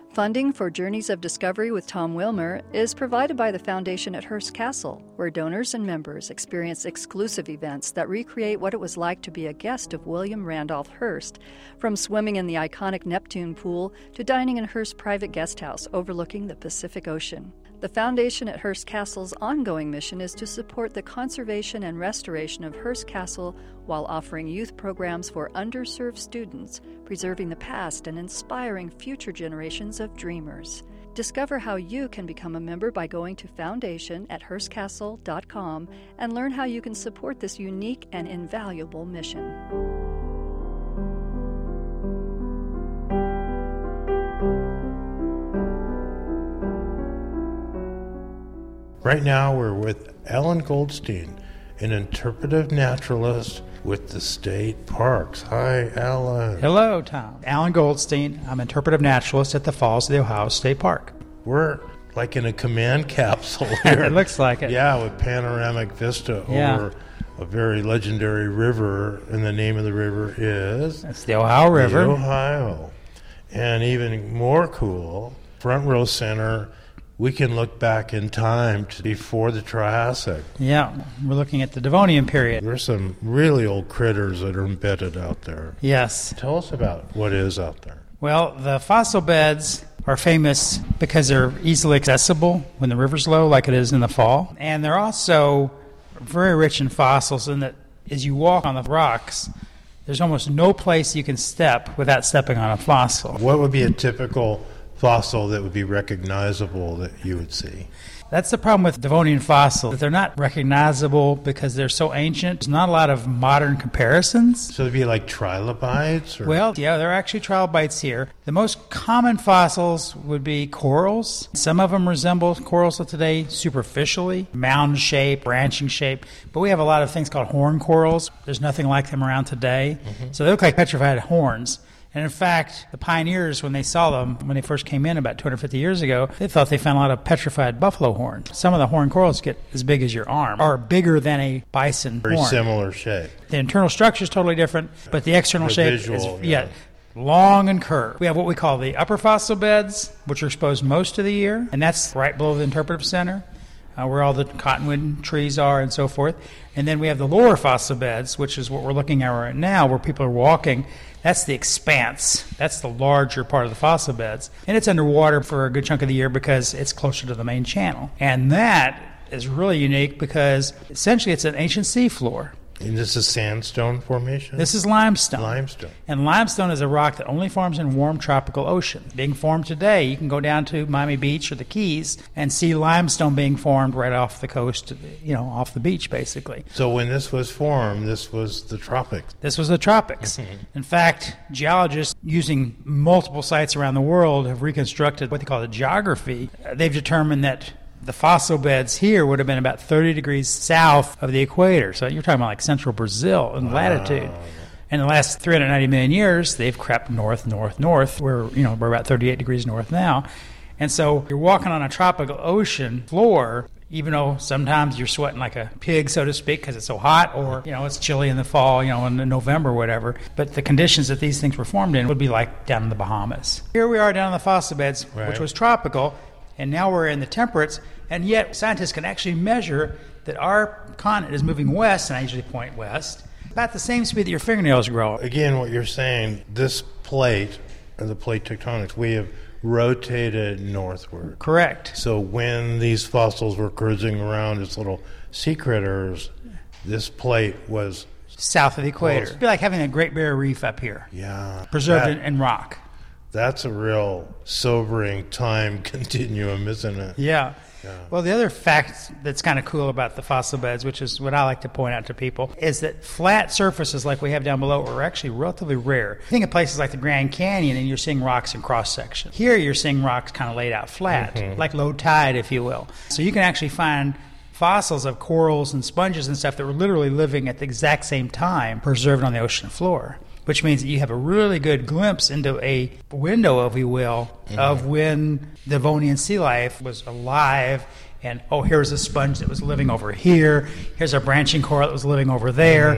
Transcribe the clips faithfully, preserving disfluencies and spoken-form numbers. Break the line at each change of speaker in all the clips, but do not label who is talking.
Funding for Journeys of Discovery with Tom Wilmer is provided by the Foundation at Hearst Castle, where donors and members experience exclusive events that recreate what it was like to be a guest of William Randolph Hearst, from swimming in the iconic Neptune pool to dining in Hearst's private guest house overlooking the Pacific Ocean. The Foundation at Hearst Castle's ongoing mission is to support the conservation and restoration of Hearst Castle while offering youth programs for underserved students, preserving the past and inspiring future generations of dreamers. Discover how you can become a member by going to foundation at hearst castle dot com and learn how you can support this unique and invaluable mission.
Right now we're with Alan Goldstein, an interpretive naturalist with the state parks. Hi, Alan.
Hello, Tom. Alan Goldstein. I'm interpretive naturalist at the Falls of the Ohio State Park.
We're like in a command capsule here.
It looks like it.
Yeah, with panoramic vista
yeah.
over a very legendary river, and the name of the river is...
It's the Ohio River.
The Ohio. And even more cool, front row center, we can look back in time to before the Triassic.
Yeah, we're looking at the Devonian period.
There's some really old critters that are embedded out there.
Yes.
Tell us about what is out there.
Well, the fossil beds are famous because they're easily accessible when the river's low, like it is in the fall. And they're also very rich in fossils in that as you walk on the rocks, there's almost no place you can step without stepping on a fossil.
What would be a typical fossil that would be recognizable that you would see?
That's the problem with Devonian fossils. They're not recognizable because they're so ancient. There's not a lot of modern comparisons.
So they'd be like trilobites? Or?
Well, yeah, there are actually trilobites here. The most common fossils would be corals. Some of them resemble corals of today superficially, mound shape, branching shape. But we have a lot of things called horn corals. There's nothing like them around today. Mm-hmm. So they look like petrified horns. And in fact, the pioneers, when they saw them, when they first came in about two hundred fifty years ago, they thought they found a lot of petrified buffalo horns. Some of the horn corals get as big as your arm, or bigger than a bison
Very
horn.
Very similar shape.
The internal structure is totally different, but the external
the
shape
visual,
is yeah, yeah, long and curved. We have what we call the upper fossil beds, which are exposed most of the year, and that's right below the interpretive center, uh, where all the cottonwood trees are and so forth. And then we have the lower fossil beds, which is what we're looking at right now, where people are walking. That's the expanse. That's the larger part of the fossil beds. And it's underwater for a good chunk of the year because it's closer to the main channel. And that is really unique because essentially it's an ancient seafloor.
And this is sandstone formation?
This is limestone.
Limestone.
And limestone is a rock that only forms in warm tropical ocean. Being formed today, you can go down to Miami Beach or the Keys and see limestone being formed right off the coast, you know, off the beach, basically.
So when this was formed, this was the tropics?
This was the tropics. Mm-hmm. In fact, geologists using multiple sites around the world have reconstructed what they call the geography. They've determined that the fossil beds here would have been about thirty degrees south of the equator. So you're talking about like central Brazil in wow. latitude. In the last three hundred ninety million years, they've crept north, north, north. We're, you know, we're about thirty-eight degrees north now. And so you're walking on a tropical ocean floor, even though sometimes you're sweating like a pig, so to speak, because it's so hot, or, you know, it's chilly in the fall, you know, in November or whatever. But the conditions that these things were formed in would be like down in the Bahamas. Here we are down in the fossil beds, right. which was tropical. And now we're in the temperates, and yet scientists can actually measure that our continent is moving west, and I usually point west, about the same speed that your fingernails grow.
Again, what you're saying, this plate, or the plate tectonics, we have rotated northward.
Correct.
So when these fossils were cruising around as little sea critters, this plate was
south of the equator. It'd be like having a Great Barrier Reef up here.
Yeah.
Preserved
that,
in, in rock.
That's a real sobering time continuum, isn't it?
Yeah. yeah. Well, the other fact that's kind of cool about the fossil beds, which is what I like to point out to people, is that flat surfaces like we have down below are actually relatively rare. Think of places like the Grand Canyon and you're seeing rocks in cross-section. Here you're seeing rocks kind of laid out flat, mm-hmm. like low tide, if you will. So you can actually find fossils of corals and sponges and stuff that were literally living at the exact same time preserved on the ocean floor. Which means that you have a really good glimpse into a window, if you will, mm-hmm. of when Devonian sea life was alive. And, oh, here's a sponge that was living over here. Here's a branching coral that was living over there. Mm-hmm.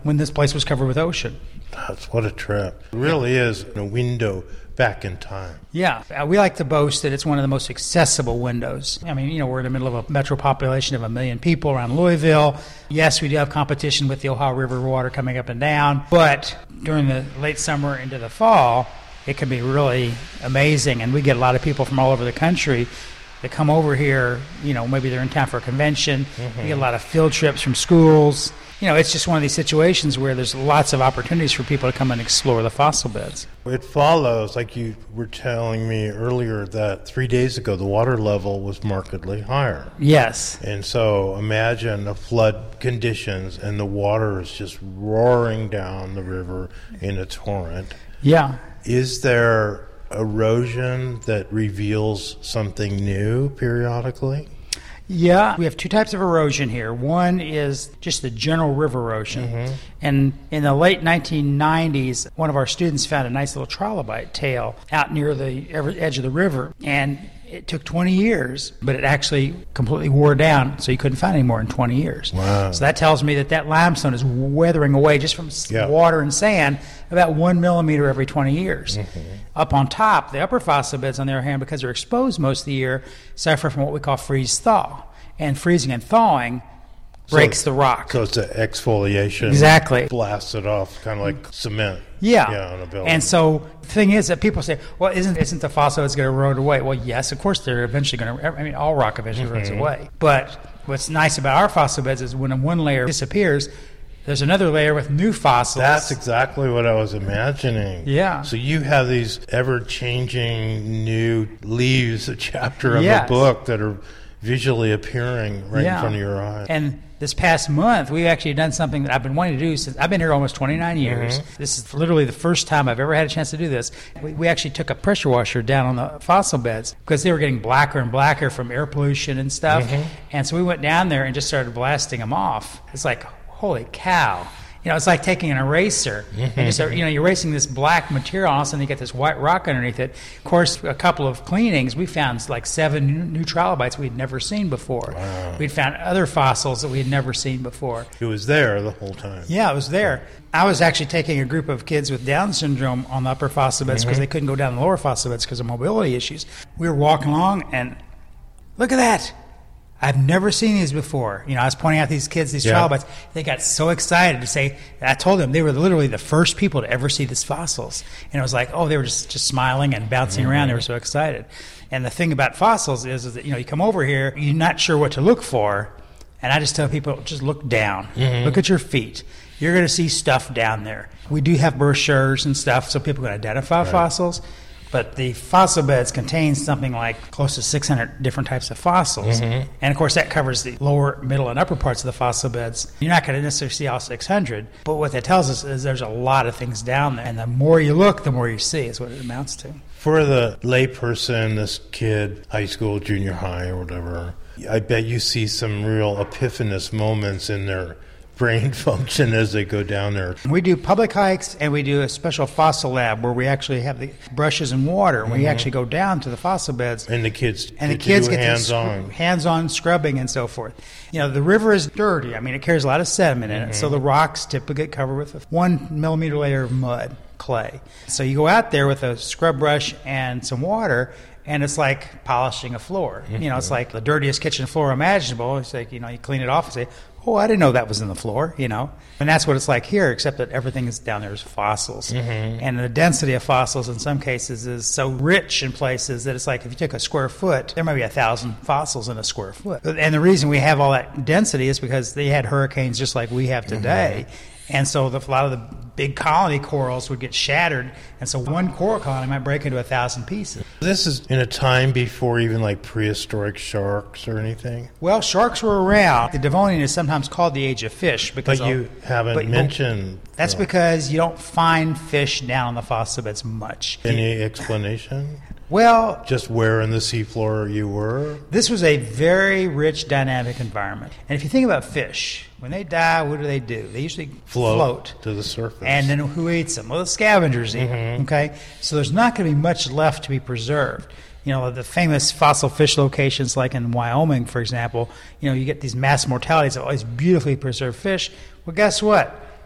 when this place was covered with ocean.
That's what a trip. It really is a window back in time.
Yeah, uh, we like to boast that it's one of the most accessible windows. I mean, you know, we're in the middle of a metro population of a million people around Louisville. Yes, we do have competition with the Ohio River water coming up and down, but during the late summer into the fall, it can be really amazing, and we get a lot of people from all over the country that come over here. You know, maybe they're in town for a convention. Mm-hmm. We get a lot of field trips from schools. You know, it's just one of these situations where there's lots of opportunities for people to come and explore the fossil beds.
It follows, like you were telling me earlier, that three days ago the water level was markedly higher.
Yes.
And so imagine the flood conditions and the water is just roaring down the river in a torrent.
Yeah.
Is there erosion that reveals something new periodically?
Yeah, we have two types of erosion here. One is just the general river erosion. Mm-hmm. And in the late nineteen nineties, one of our students found a nice little trilobite tail out near the edge of the river. And it took twenty years, but it actually completely wore down, so you couldn't find any more in twenty years.
Wow.
So that tells me that that limestone is weathering away just from
yeah.
water and sand about one millimeter every twenty years. Mm-hmm. Up on top, the upper fossil beds, on the other hand, because they're exposed most of the year, suffer from what we call freeze-thaw. And freezing and thawing breaks
so,
the rock.
So it's an exfoliation.
Exactly.
Blasts it off, kind of like cement.
Yeah.
yeah on a building.
And so the thing is that people say, well, isn't isn't the fossil that's going to erode away? Well, yes, of course they're eventually going to, I mean, all rock eventually erodes mm-hmm. away. But what's nice about our fossil beds is when one layer disappears, there's another layer with new fossils.
That's exactly what I was imagining.
Yeah.
So you have these ever-changing new leaves, a chapter of
yes.
a book that are visually appearing right
yeah.
in front of your eyes.
And this past month, we've actually done something that I've been wanting to do since I've been here almost twenty-nine years. Mm-hmm. This is literally the first time I've ever had a chance to do this. We, we actually took a pressure washer down on the fossil beds because they were getting blacker and blacker from air pollution and stuff. Mm-hmm. And so we went down there and just started blasting them off. It's like, holy cow. You know, it's like taking an eraser. Mm-hmm. And just, you know, you're erasing this black material, and all of a sudden you get this white rock underneath it. Of course, a couple of cleanings, we found like seven new, new trilobites we'd never seen before.
Wow.
We'd found other fossils that we had never seen before.
It was there the whole time.
Yeah, it was there. I was actually taking a group of kids with Down syndrome on the upper fossil beds because mm-hmm. they couldn't go down the lower fossil beds because of mobility issues. We were walking along, and look at that. I've never seen these before. You know, I was pointing out these kids, these yeah. trilobites. They got so excited to say, I told them they were literally the first people to ever see these fossils. And it was like, oh, they were just, just smiling and bouncing mm-hmm. around. They were so excited. And the thing about fossils is, is that, you know, you come over here, you're not sure what to look for. And I just tell people, just look down. Mm-hmm. Look at your feet. You're going to see stuff down there. We do have brochures and stuff so people can identify right. fossils. But the fossil beds contain something like close to six hundred different types of fossils. Mm-hmm. And, of course, that covers the lower, middle, and upper parts of the fossil beds. You're not going to necessarily see all six hundred. But what that tells us is there's a lot of things down there. And the more you look, the more you see is what it amounts to.
For the layperson, this kid, high school, junior high, or whatever, I bet you see some real epiphanous moments in their brain function as they go down there.
We do public hikes, and we do a special fossil lab where we actually have the brushes and water. Mm-hmm. We actually go down to the fossil beds.
And the kids
and the
get
kids
to do
get
hands-on.
Sc- hands-on scrubbing and so forth. You know, the river is dirty. I mean, it carries a lot of sediment in mm-hmm. it, so the rocks typically get covered with a one millimeter layer of mud, clay. So you go out there with a scrub brush and some water, and it's like polishing a floor. Mm-hmm. You know, it's like the dirtiest kitchen floor imaginable. It's like, you know, you clean it off and say, oh, I didn't know that was in the floor, you know. And that's what it's like here, except that everything is down there is fossils. Mm-hmm. And the density of fossils in some cases is so rich in places that it's like if you took a square foot, there might be a thousand fossils in a square foot. And the reason we have all that density is because they had hurricanes just like we have today. Mm-hmm. And so the, a lot of the big colony corals would get shattered, and so one coral colony might break into a thousand pieces.
This is in a time before even like prehistoric sharks or anything?
Well, sharks were around. The Devonian is sometimes called the age of fish. Because
but you haven't but, mentioned...
That's because you don't find fish down on the fossil beds much.
Any explanation?
Well,
just where in the seafloor you were?
This was a very rich, dynamic environment. And if you think about fish, when they die, what do they do? They usually
float,
float.
to the surface.
And then who eats them? Well, the scavengers eat them. Mm-hmm. Okay? So there's not going to be much left to be preserved. You know, the famous fossil fish locations like in Wyoming, for example, you know, you get these mass mortalities of all these beautifully preserved fish. Well, guess what?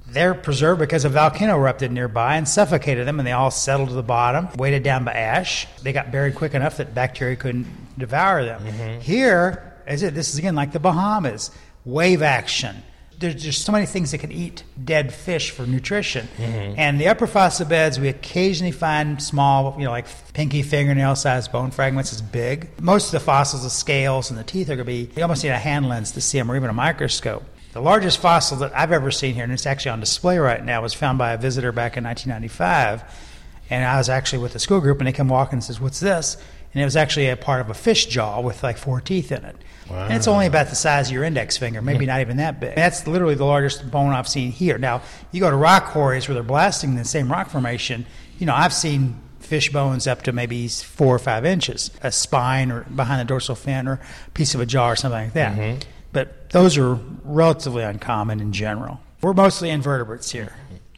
They're preserved because a volcano erupted nearby and suffocated them, and they all settled to the bottom, weighted down by ash. They got buried quick enough that bacteria couldn't devour them. Mm-hmm. Here, is it? This is again like the Bahamas, wave action. There's just so many things that can eat dead fish for nutrition. Mm-hmm. And the upper fossil beds, we occasionally find small, you know, like pinky fingernail-sized bone fragments. It's big. Most of the fossils, the scales and the teeth are going to be, you almost need a hand lens to see them, or even a microscope. The largest fossil that I've ever seen here, and it's actually on display right now, was found by a visitor back in nineteen ninety-five. And I was actually with a school group, and they come walking and says, "What's this?" And it was actually a part of a fish jaw with like four teeth in it. Wow. And it's only about the size of your index finger, maybe not even that big. That's literally the largest bone I've seen here. Now, you go to rock quarries where they're blasting the same rock formation, you know, I've seen fish bones up to maybe four or five inches, a spine or behind the dorsal fin or a piece of a jaw or something like that. Mm-hmm. But those are relatively uncommon in general. We're mostly invertebrates here.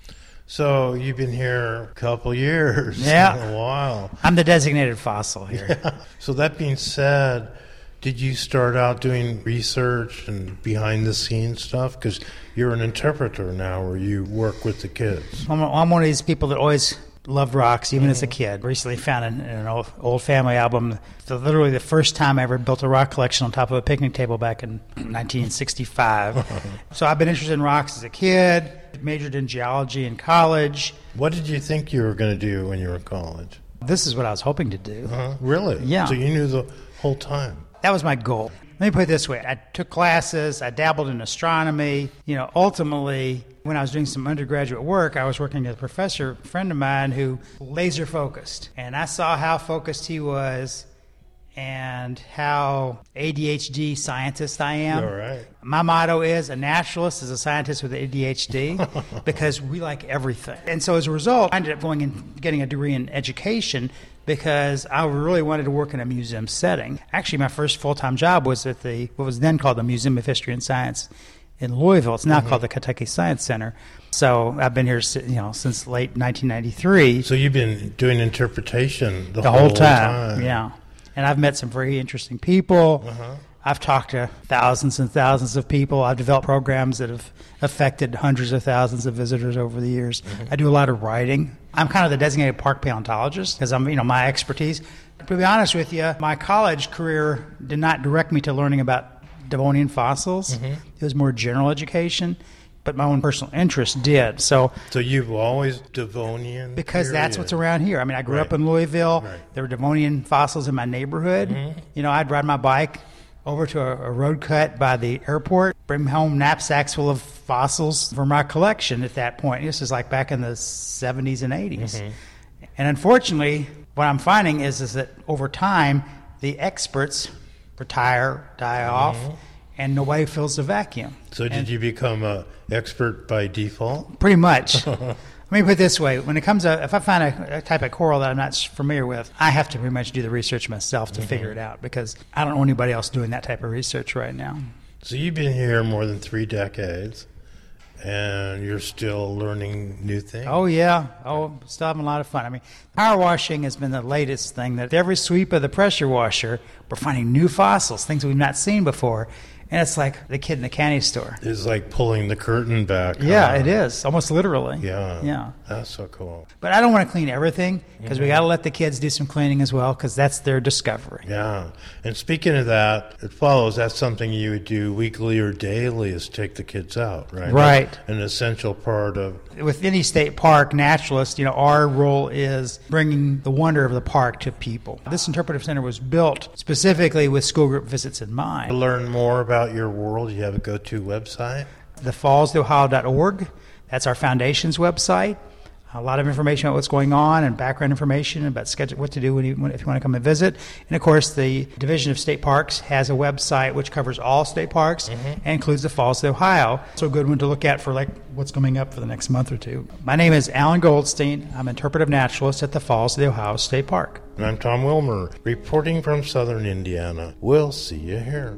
So you've been here a couple years.
Yeah.
A while.
I'm the designated fossil here.
Yeah. So that being said, did you start out doing research and behind-the-scenes stuff? Because you're an interpreter now where you work with the kids.
I'm, I'm one of these people that always loved rocks, even mm-hmm. as a kid. Recently found in, in an old, old family album, the, literally the first time I ever built a rock collection on top of a picnic table back in nineteen sixty-five. So I've been interested in rocks as a kid, majored in geology in college.
What did you think you were going to do when you were in college?
This is what I was hoping to do.
Uh-huh. Really?
Yeah.
So you knew the whole time?
That was my goal. Let me put it this way. I took classes. I dabbled in astronomy. You know, ultimately, when I was doing some undergraduate work, I was working with a professor, a friend of mine, who laser focused. And I saw how focused he was and how A D H D scientist I am.
All right.
My motto is a naturalist is a scientist with A D H D because we like everything. And so as a result, I ended up going and getting a degree in education because I really wanted to work in a museum setting. Actually, my first full-time job was at the what was then called the Museum of History and Science in Louisville. It's now mm-hmm. called the Kentucky Science Center. So I've been here, you know, since late nineteen ninety-three.
So you've been doing interpretation the,
the
whole,
whole time.
time.
Yeah. And I've met some very interesting people.
Uh-huh.
I've talked to thousands and thousands of people. I've developed programs that have affected hundreds of thousands of visitors over the years. Mm-hmm. I do a lot of writing. I'm kind of the designated park paleontologist because I'm, you know, my expertise. To be honest with you, my college career did not direct me to learning about Devonian fossils. Mm-hmm. It was more general education, but my own personal interest did. So,
so you've always Devonian?
Because
period.
That's what's around here. I mean, I grew
right.
up in Louisville.
Right.
There were Devonian fossils in my neighborhood. Mm-hmm. You know, I'd ride my bike over to a, a road cut by the airport, bring home knapsacks full of fossils for my collection at that point. This is like back in the seventies and eighties. Mm-hmm. And unfortunately, what I'm finding is, is that over time, the experts retire, die mm-hmm. off, and nobody fills the vacuum.
So did
and
you become an expert by default?
Pretty much. Let me put it this way. When it comes to, if I find a, a type of coral that I'm not familiar with, I have to pretty much do the research myself to mm-hmm. figure it out because I don't know anybody else doing that type of research right now.
So you've been here more than three decades, and you're still learning new things?
Oh, yeah. Oh, still having a lot of fun. I mean, power washing has been the latest thing. That every sweep of the pressure washer, we're finding new fossils, things we've not seen before. And it's like the kid in the candy store.
It's like pulling the curtain back.
Yeah,
huh?
It is. Almost literally.
Yeah.
Yeah.
That's so cool.
But I don't want to clean everything because
mm-hmm.
we got to let the kids do some cleaning as well because that's their discovery.
Yeah. And speaking of that, it follows that's something you would do weekly or daily is take the kids out, right?
Right.
That's an essential part of...
With any state park naturalist, you know, our role is bringing the wonder of the park to people. This interpretive center was built specifically with school group visits in mind.
To learn more about your world, you have a go-to website?
the falls the ohio dot org. That's our foundation's website. A lot of information about what's going on and background information about schedule, what to do when you, when, if you want to come and visit. And, of course, the Division of State Parks has a website which covers all state parks mm-hmm. and includes the Falls of Ohio. So a good one to look at for, like, what's coming up for the next month or two. My name is Alan Goldstein. I'm interpretive naturalist at the Falls of the Ohio State Park.
And I'm Tom Wilmer, reporting from southern Indiana. We'll see you here.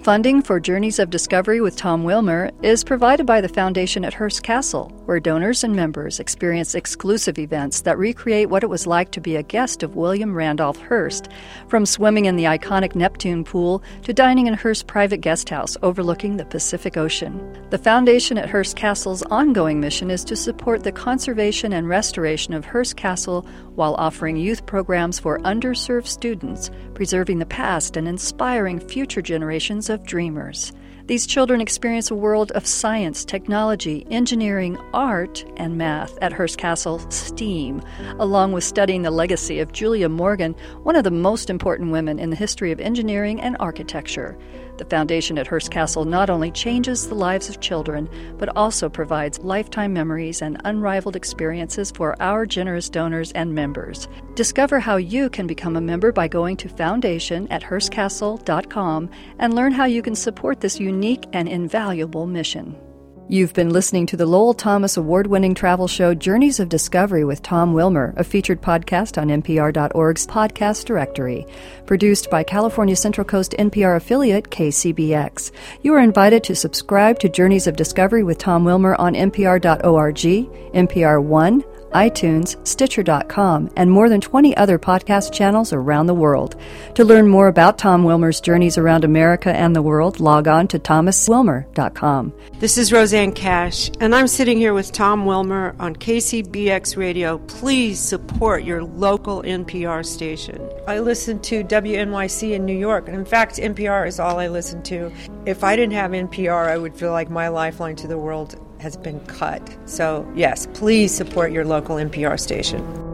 Funding for Journeys of Discovery with Tom Wilmer is provided by the Foundation at Hearst Castle, where donors and members experience exclusive events that recreate what it was like to be a guest of William Randolph Hearst, from swimming in the iconic Neptune pool to dining in Hearst's private guest house overlooking the Pacific Ocean. The Foundation at Hearst Castle's ongoing mission is to support the conservation and restoration of Hearst Castle while offering youth programs for underserved students, preserving the past and inspiring future generations of dreamers. These children experience a world of science, technology, engineering, art, and math at Hearst Castle STEAM, along with studying the legacy of Julia Morgan, one of the most important women in the history of engineering and architecture. The Foundation at Hearst Castle not only changes the lives of children, but also provides lifetime memories and unrivaled experiences for our generous donors and members. Discover how you can become a member by going to foundation at hearst castle dot com and learn how you can support this unique and invaluable mission. You've been listening to the Lowell Thomas award-winning travel show Journeys of Discovery with Tom Wilmer, a featured podcast on N P R dot org's podcast directory. Produced by California Central Coast N P R affiliate K C B X. You are invited to subscribe to Journeys of Discovery with Tom Wilmer on N P R dot org, N P R One, iTunes, Stitcher dot com, and more than twenty other podcast channels around the world. To learn more about Tom Wilmer's journeys around America and the world, log on to thomas wilmer dot com.
This is Roseanne Cash, and I'm sitting here with Tom Wilmer on K C B X Radio. Please support your local N P R station. I listen to W N Y C in New York, and in fact, N P R is all I listen to. If I didn't have N P R, I would feel like my lifeline to the world has been cut. So yes, please support your local N P R station.